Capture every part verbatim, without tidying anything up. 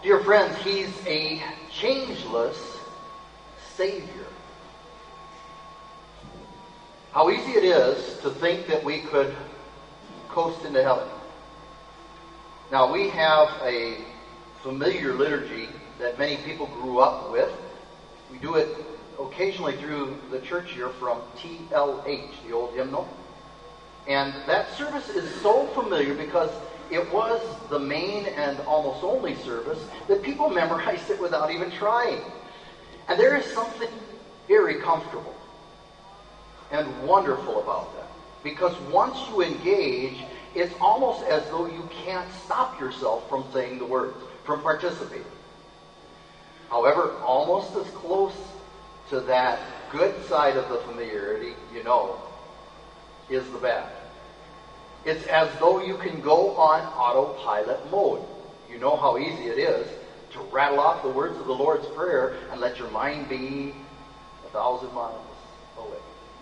Dear friends, He's a changeless Savior. How easy it is to think that we could coast into heaven. Now, we have a familiar liturgy that many people grew up with. We do it occasionally through the church here from T L H, the old hymnal. And that service is so familiar because it was the main and almost only service that people memorized it without even trying. And there is something very comfortable and wonderful about that. Because once you engage, it's almost as though you can't stop yourself from saying the words, from participating. However, almost as close to that good side of the familiarity, you know, is the bad. It's as though you can go on autopilot mode. You know how easy it is to rattle off the words of the Lord's Prayer and let your mind be a thousand miles away.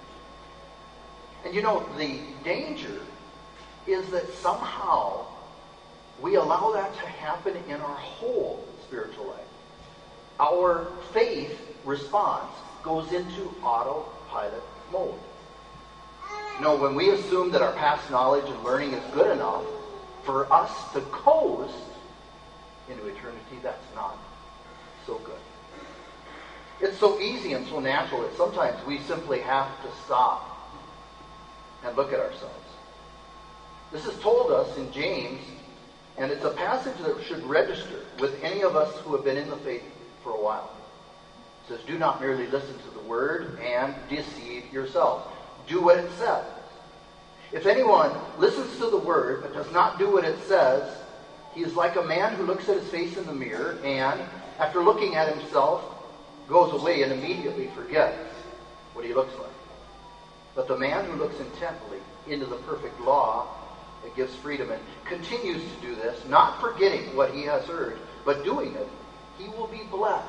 And you know, the danger is that somehow we allow that to happen in our whole spiritual life. Our faith response goes into autopilot mode. You know, when we assume that our past knowledge and learning is good enough for us to coast into eternity, that's not so good. It's so easy and so natural that sometimes we simply have to stop and look at ourselves. This is told us in James, and it's a passage that should register with any of us who have been in the faith for a while. It says, do not merely listen to the word and deceive yourself. Do what it says. If anyone listens to the word but does not do what it says, he is like a man who looks at his face in the mirror and, after looking at himself, goes away and immediately forgets what he looks like. But the man who looks intently into the perfect law that gives freedom and continues to do this, not forgetting what he has heard, but doing it, he will be blessed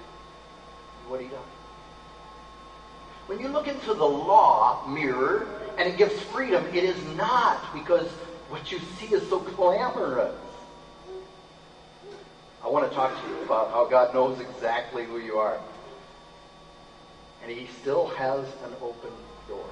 in what he does. When you look into the law mirror and it gives freedom, it is not because what you see is so glamorous. I want to talk to you about how God knows exactly who you are. And He still has an open door.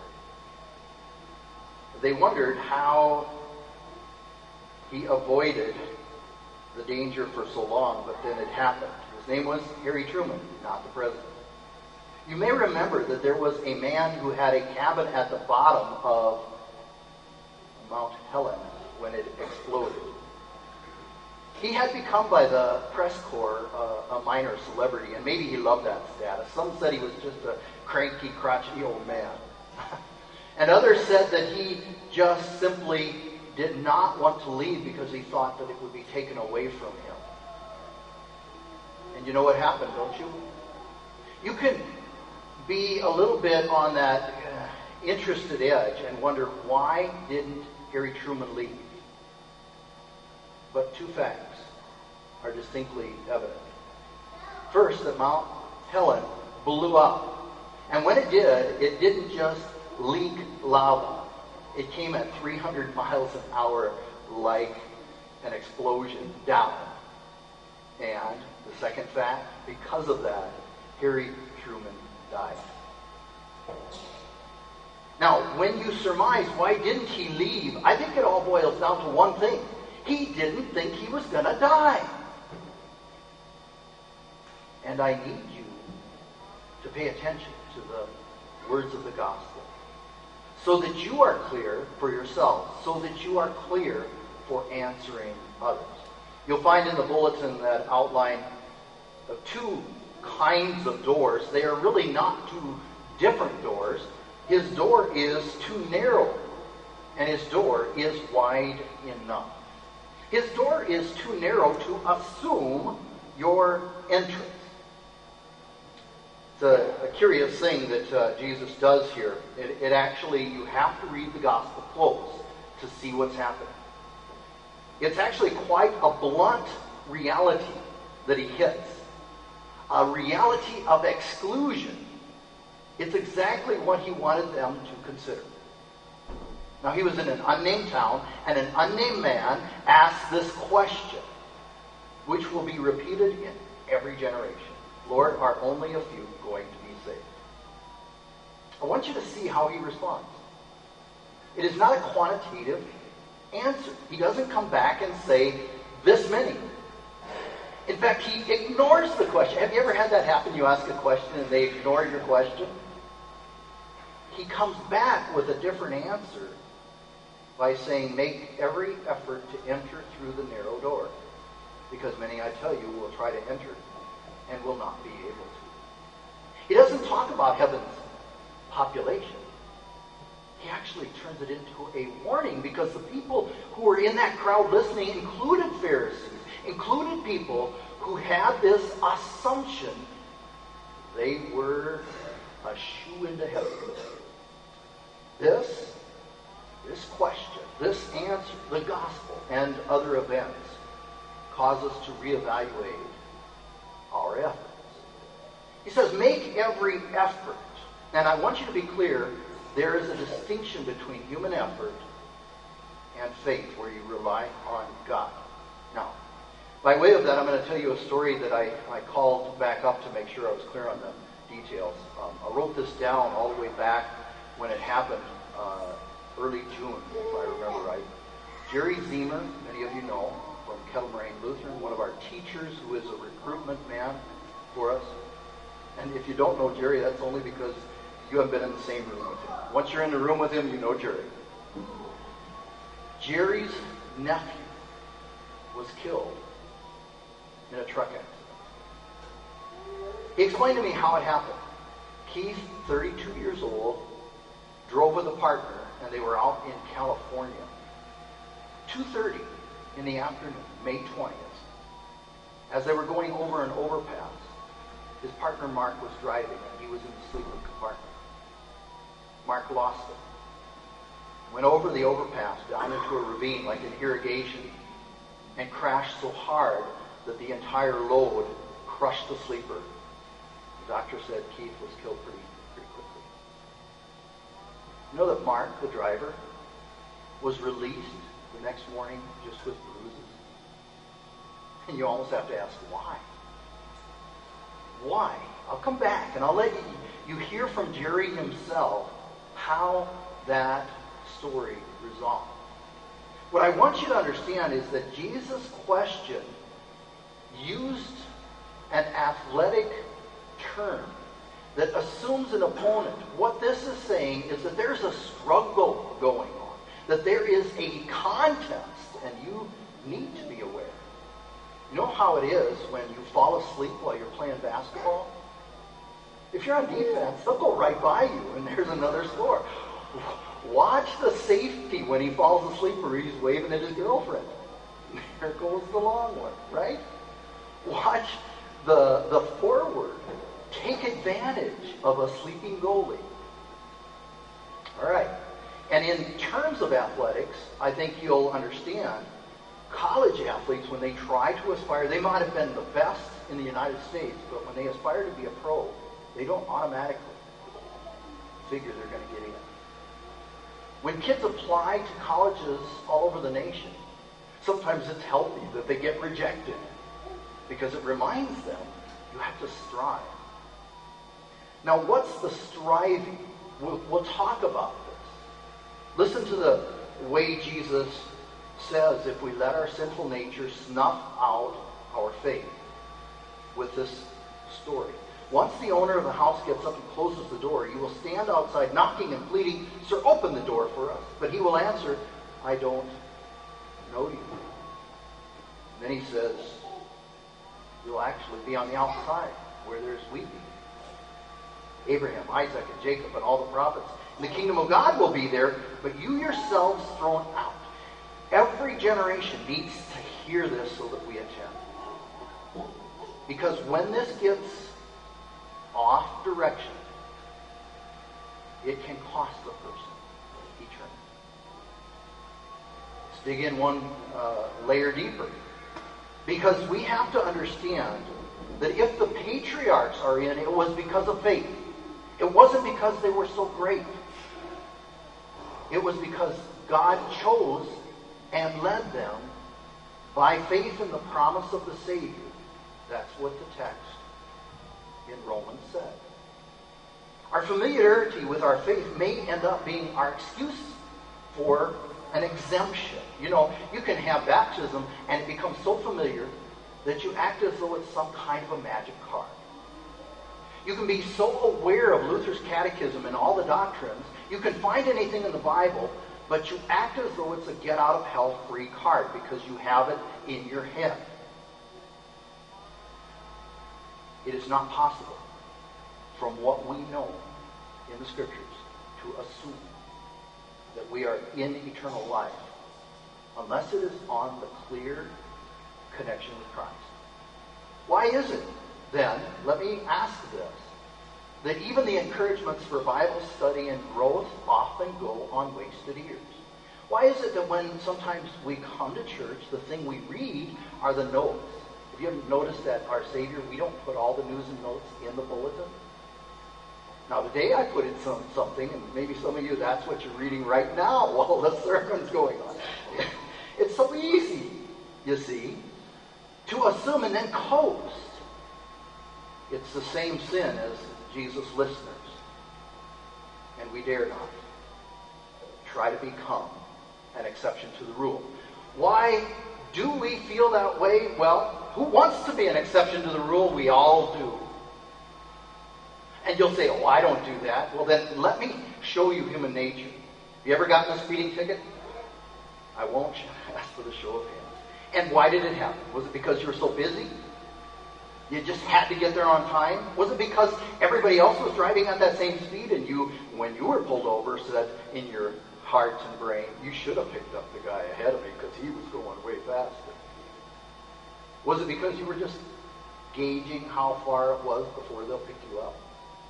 They wondered how He avoided the danger for so long, but then it happened. His name was Harry Truman, not the president. You may remember that there was a man who had a cabin at the bottom of Mount Helen when it exploded. He had become, by the press corps, uh, a minor celebrity, and maybe he loved that status. Some said he was just a cranky, crotchety old man. And others said that he just simply did not want to leave because he thought that it would be taken away from him. And you know what happened, don't you? You can be a little bit on that uh, interested edge and wonder, why didn't Harry Truman leave? But two facts are distinctly evident. First, that Mount Helen blew up. And when it did, it didn't just leak lava. It came at three hundred miles an hour like an explosion down. And the second fact, because of that, Harry Truman died. Now, when you surmise why didn't he leave, I think it all boils down to one thing. He didn't think he was going to die. And I need you to pay attention to the words of the gospel, so that you are clear for yourself, so that you are clear for answering others. You'll find in the bulletin that outline of two kinds of doors. They are really not two different doors. His door is too narrow, and his door is wide enough. His door is too narrow to assume your entrance. It's a, a curious thing that uh, Jesus does here. It, it actually, you have to read the gospel close to see what's happening. It's actually quite a blunt reality that he hits. A reality of exclusion. It's exactly what he wanted them to consider. Now, he was in an unnamed town, and an unnamed man asked this question. which will be repeated in every generation. Lord, are only a few going to be saved? I want you to see how he responds. It is not a quantitative answer. He doesn't come back and say, this many. In fact, he ignores the question. Have you ever had that happen? You ask a question and they ignore your question? He comes back with a different answer by saying, make every effort to enter through the narrow door. Because many, I tell you, will try to enter and will not be able to. He doesn't talk about heaven's population. He actually turns it into a warning, because the people who were in that crowd listening included Pharisees, included people who had this assumption they were a shoe into heaven. This, this question, this answer, the gospel, and other events cause us to reevaluate our efforts. He says, make every effort. And I want you to be clear, there is a distinction between human effort and faith, where you rely on God. Now, by way of that, I'm going to tell you a story that I, I called back up to make sure I was clear on the details. Um, I wrote this down all the way back when it happened, uh, early June, if I remember right. Jerry Zemer, many of you know, from Kettle Moraine Lutheran, one of our teachers who is a recruitment man for us. And if you don't know Jerry, that's only because you haven't been in the same room with him. Once you're in the room with him, you know Jerry. Jerry's nephew was killed in a truck accident. He explained to me how it happened. Keith, thirty-two years old, drove with a partner, and they were out in California. two thirty in the afternoon, May twentieth. As they were going over an overpass, his partner Mark was driving, and he was in the sleeping compartment. Mark lost it. Went over the overpass down into a ravine like an irrigation, and crashed so hard that the entire load crushed the sleeper. The doctor said Keith was killed pretty, pretty quickly. You know that Mark, the driver, was released the next morning just with bruises? And you almost have to ask, why? Why? I'll come back and I'll let you, you hear from Jerry himself how that story resolved. What I want you to understand is that Jesus' question used an athletic term that assumes an opponent. What this is saying is that there's a struggle going on, that there is a contest, and you need to be aware. You know how it is when you fall asleep while you're playing basketball? If you're on defense, they'll go right by you, and there's another score. Watch the safety when he falls asleep or he's waving at his girlfriend. There goes the long one, right? Watch the, the forward take advantage of a sleeping goalie. All right. And in terms of athletics, I think you'll understand college athletes, when they try to aspire, they might have been the best in the United States, but when they aspire to be a pro, they don't automatically figure they're going to get in. When kids apply to colleges all over the nation, sometimes it's healthy that they get rejected, because it reminds them you have to strive. Now, what's the striving? We'll, we'll talk about this. Listen to the way Jesus says if we let our sinful nature snuff out our faith with this story. Once the owner of the house gets up and closes the door, you will stand outside knocking and pleading, "Sir, open the door for us." But he will answer, "I don't know you." And then he says, "You'll actually be on the outside where there's weeping. Abraham, Isaac, and Jacob, and all the prophets. And the kingdom of God will be there, but you yourselves thrown out." Every generation needs to hear this so that we attend. Because when this gets off direction, it can cost the person eternity. Let's dig in one uh, layer deeper. Because we have to understand that if the patriarchs are in, it was because of faith. It wasn't because they were so great. It was because God chose and led them By faith in the promise of the Savior. That's what the text in Romans said. Our familiarity with our faith may end up being our excuse for an exemption. You know, you can have baptism and it becomes so familiar that you act as though it's some kind of a magic card. You can be so aware of Luther's catechism and all the doctrines, you can find anything in the Bible, but you act as though it's a get-out-of-hell-free card because you have it in your head. It is not possible, from what we know in the Scriptures, to assume that we are in eternal life unless it is on the clear connection with Christ. Why is it, then, let me ask this, that even the encouragements for Bible study and growth often go on wasted ears? Why is it that when sometimes we come to church, the thing we read are the notes? Have you ever noticed that our Savior, we don't put all the news and notes in the bulletin? Now today I put in some, something, and maybe some of you, that's what you're reading right now while the sermon's going on. It's so easy, you see, to assume and then coast. It's the same sin as Jesus' listeners. And we dare not try to become an exception to the rule. Why do we feel that way? Well, who wants to be an exception to the rule? We all do. And you'll say, oh, I don't do that. Well, then let me show you human nature. Have you ever gotten a speeding ticket? I won't ask for the show of hands. And why did it happen? Was it because you were so busy? You just had to get there on time? Was it because everybody else was driving at that same speed and you, when you were pulled over, said in your heart and brain, you should have picked up the guy ahead of me because he was going way faster? Was it because you were just gauging how far it was before they'll pick you up?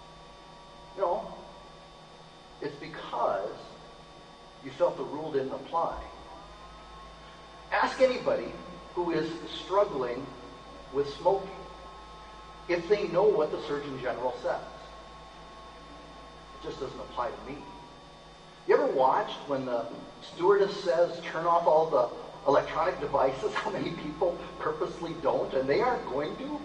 No. It's because you felt the rule didn't apply. Ask anybody who is struggling with smoking if they know what the Surgeon General says. It just doesn't apply to me. You ever watched when the stewardess says, turn off all the electronic devices, how many people purposely don't, and they aren't going to?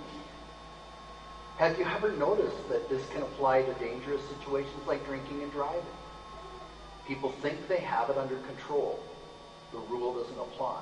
Have you ever noticed that this can apply to dangerous situations like drinking and driving? People think they have it under control. The rule doesn't apply.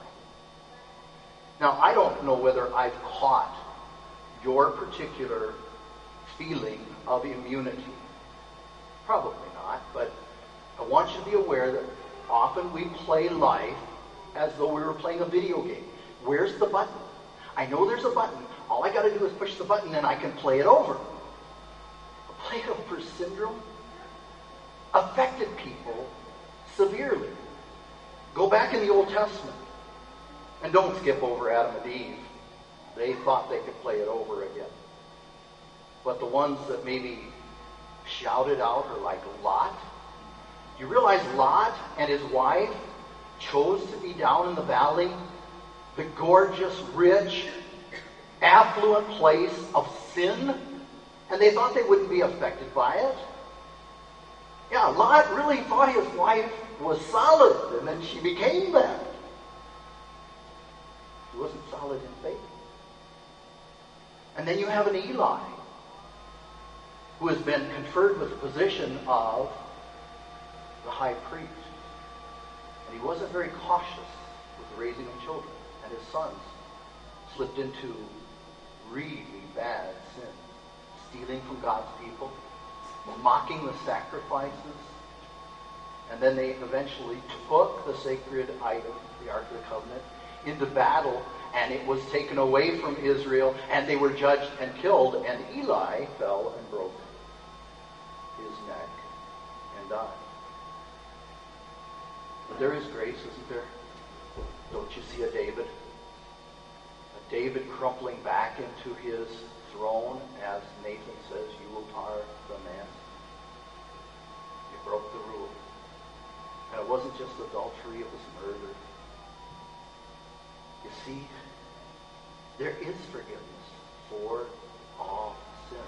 Now, I don't know whether I've caught your particular feeling of immunity. Probably not, but I want you to be aware that often we play life as though we were playing a video game. Where's the button? I know there's a button. All I got to do is push the button and I can play it over. The play it over syndrome affected people severely. Go back in the Old Testament and don't skip over Adam and Eve. They thought they could play it over again. But the ones that maybe shouted out are like Lot. You realize Lot and his wife chose to be down in the valley, the gorgeous, rich, affluent place of sin, and they thought they wouldn't be affected by it? Yeah, Lot really thought his wife was solid, and then she became that. She wasn't solid in faith. And then you have an Eli, who has been conferred with the position of the high priest. And he wasn't very cautious with the raising of children, and his sons slipped into really bad sins, stealing from God's people, mocking the sacrifices, and then they eventually took the sacred item, the Ark of the Covenant, into battle, and it was taken away from Israel, and they were judged and killed, and Eli fell and broke his neck and died. But there is grace, isn't there? Don't you see a David? A David crumpling back into his throne as Nathan says, you will tar the man. You broke the rule. And it wasn't just adultery, it was murder. You see, there is forgiveness for all sins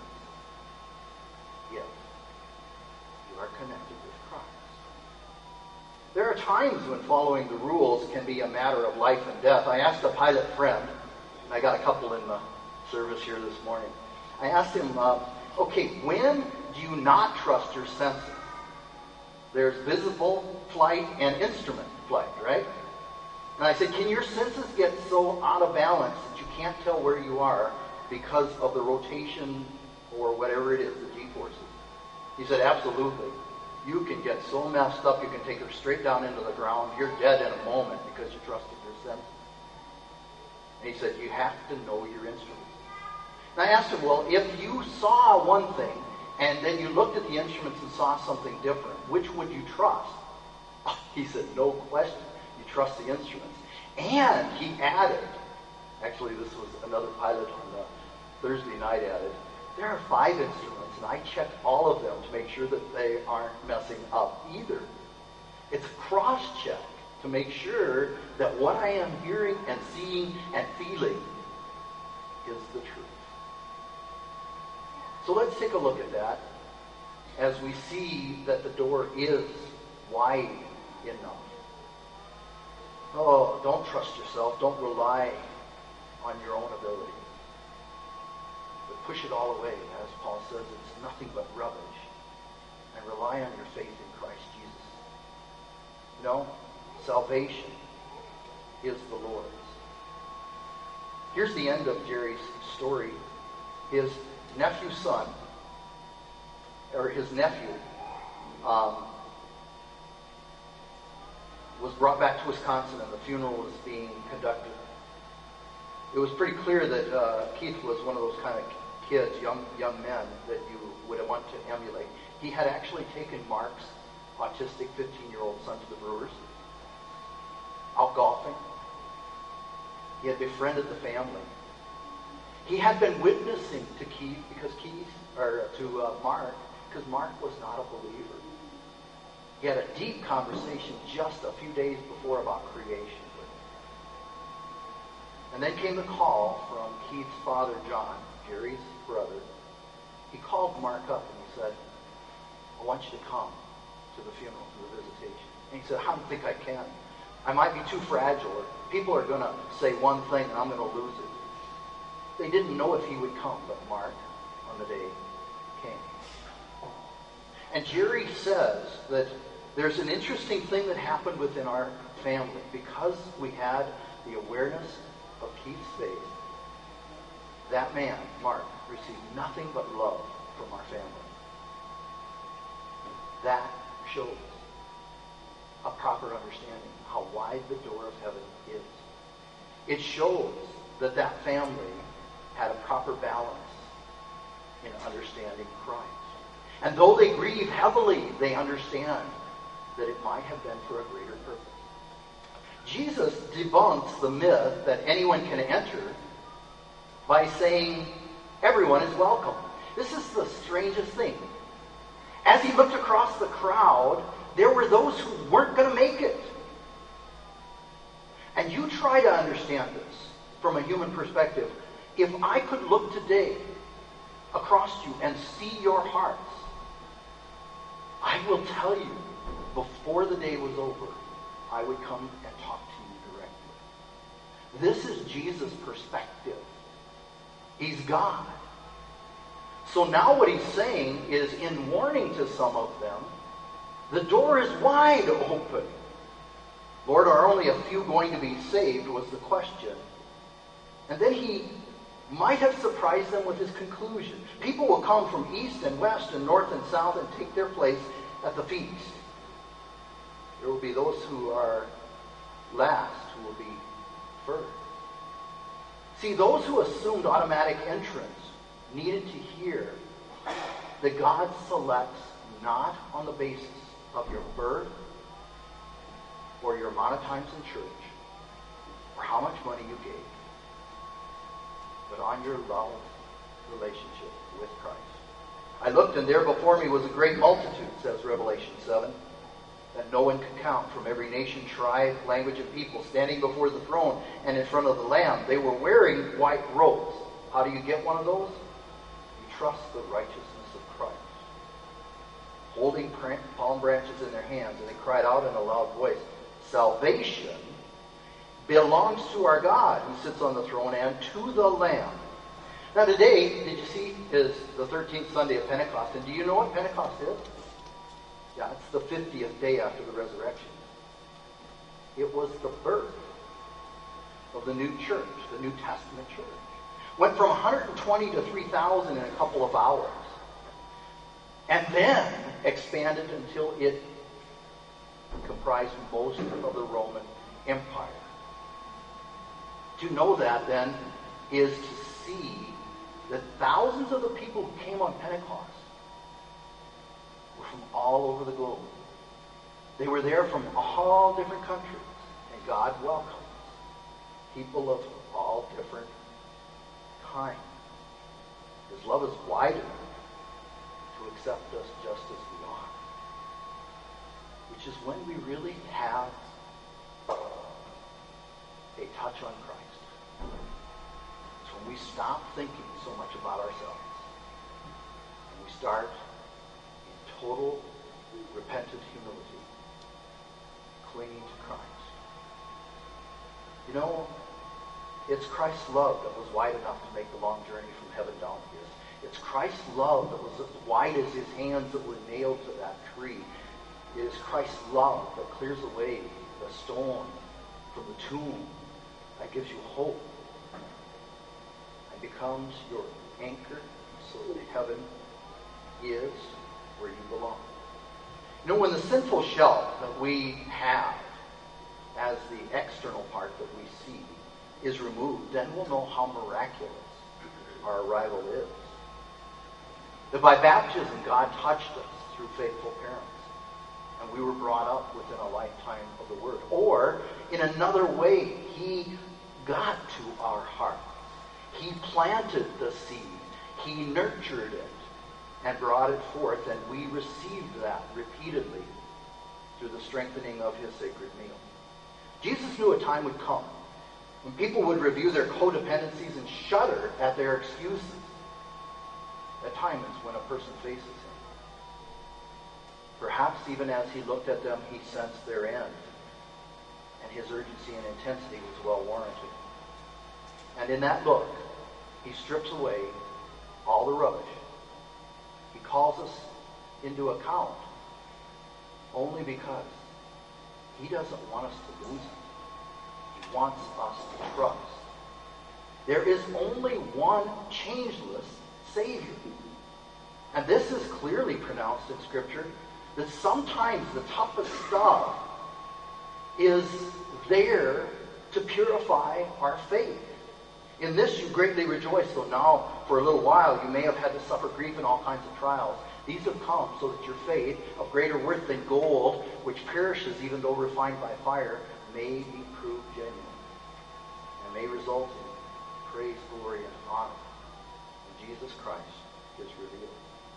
if you are connected with Christ. There are times when following the rules can be a matter of life and death. I asked a pilot friend, and I got a couple in the service here this morning. I asked him, uh, okay, when do you not trust your senses? There's visible flight and instrument flight, right? And I said, can your senses get so out of balance that you can't tell where you are because of the rotation or whatever it is, the G-forces? He said, absolutely. You can get so messed up, you can take her straight down into the ground. You're dead in a moment because you trusted your senses. And he said, you have to know your instruments. And I asked him, well, if you saw one thing and then you looked at the instruments and saw something different, which would you trust? He said, no question. You trust the instruments. And he added, actually this was another pilot on the Thursday night added, there are five instruments, and I checked all of them to make sure that they aren't messing up either. It's a cross-check to make sure that what I am hearing and seeing and feeling is the truth. So let's take a look at that as we see that the door is wide enough. Oh, don't trust yourself. Don't rely on your own ability. But push it all away. As Paul says, it's nothing but rubbish. And rely on your faith in Christ Jesus. You know, salvation is the Lord's. Here's the end of Jerry's story. His nephew's son, or his nephew, um, was brought back to Wisconsin and the funeral was being conducted. It was pretty clear that uh, Keith was one of those kind of kids, young young men, that you would want to emulate. He had actually taken Mark's autistic fifteen-year-old son to the Brewers, out golfing. He had befriended the family. He had been witnessing to Keith because Keith, or to uh, Mark, because Mark was not a believer. He had a deep conversation just a few days before about creation. And then came the call from Keith's father, John, Jerry's brother. He called Mark up and he said, I want you to come to the funeral, to the visitation. And he said, I don't think I can. I might be too fragile. Or people are going to say one thing and I'm going to lose it. They didn't know if he would come, but Mark, on the day, came. And Jerry says that there's an interesting thing that happened within our family. Because we had the awareness of Keith's faith, that man, Mark, received nothing but love from our family. That shows a proper understanding of how wide the door of heaven is. It shows that that family had a proper balance in understanding Christ. And though they grieve heavily, they understand that it might have been for a greater purpose. Jesus debunks the myth that anyone can enter by saying everyone is welcome. This is the strangest thing. As he looked across the crowd, there were those who weren't going to make it. And you try to understand this from a human perspective. If I could look today across you and see your hearts, I will tell you, before the day was over, I would come and talk to you directly. This is Jesus' perspective. He's God. So now what he's saying is, in warning to some of them, the door is wide open. Lord, are only a few going to be saved, was the question. And then he might have surprised them with his conclusion. People will come from east and west and north and south and take their place at the feast. There will be those who are last who will be first. See, those who assumed automatic entrance needed to hear that God selects not on the basis of your birth or your amount of times in church or how much money you gave, but on your love relationship with Christ. I looked, and there before me was a great multitude, says Revelation seven, that no one could count, from every nation, tribe, language, and people, standing before the throne and in front of the Lamb. They were wearing white robes. How do you get one of those? You trust the righteousness of Christ. Holding palm branches in their hands, and they cried out in a loud voice, salvation belongs to our God who sits on the throne and to the Lamb. Now today, did you see, is the thirteenth Sunday of Pentecost. And do you know what Pentecost is? Yeah, it's the fiftieth day after the resurrection. It was the birth of the new church, the New Testament church. Went from one hundred twenty to three thousand in a couple of hours. And then expanded until it comprised most of the Roman Empire. To know that, then, is to see that thousands of the people who came on Pentecost were from all over the globe. They were there from all different countries, and God welcomes people of all different kinds. His love is wide enough to accept us just as we are, which is when we really have a touch on Christ. It's when we stop thinking so much about ourselves and we start in total repentant humility, clinging to Christ. You know, it's Christ's love that was wide enough to make the long journey from heaven down here. It's Christ's love that was as wide as his hands that were nailed to that tree. It is Christ's love that clears away the stone from the tomb, that gives you hope and becomes your anchor so that heaven is where you belong. You know, when the sinful shell that we have as the external part that we see is removed, then we'll know how miraculous our arrival is. That by baptism, God touched us through faithful parents, and we were brought up within a lifetime of the Word. Or, in another way, he got to our hearts. He planted the seed. He nurtured it and brought it forth, and we received that repeatedly through the strengthening of his sacred meal. Jesus knew a time would come when people would review their codependencies and shudder at their excuses. That time is when a person faces him. Perhaps even as he looked at them, he sensed their end, and his urgency and intensity was well warranted. And in that look, he strips away all the rubbish. He calls us into account only because he doesn't want us to lose him. He wants us to trust. There is only one changeless Savior. And this is clearly pronounced in Scripture, that sometimes the toughest stuff is there to purify our faith. In this you greatly rejoice, though now for a little while you may have had to suffer grief in all kinds of trials. These have come so that your faith, of greater worth than gold, which perishes even though refined by fire, may be proved genuine, and may result in praise, glory, and honor when Jesus Christ is revealed.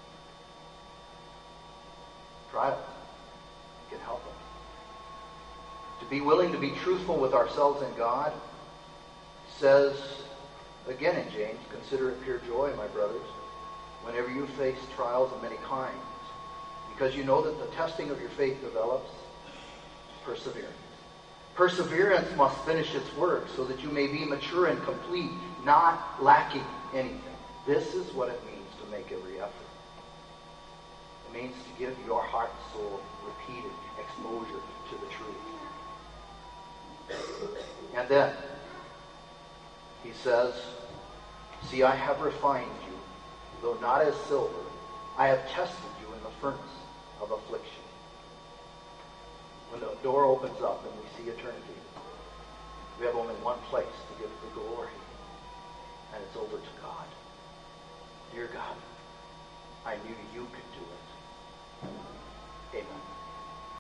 Trials can help us. To be willing to be truthful with ourselves and God says, again in James, consider it pure joy, my brothers, whenever you face trials of many kinds, because you know that the testing of your faith develops perseverance. Perseverance must finish its work so that you may be mature and complete, not lacking anything. This is what it means to make every effort. It means to give your heart and soul repeated exposure to the truth. And then he says, see, I have refined you, though not as silver. I have tested you in the furnace of affliction. When the door opens up and we see eternity, we have only one place to give the glory, and it's over to God. Dear God, I knew you could do it. Amen.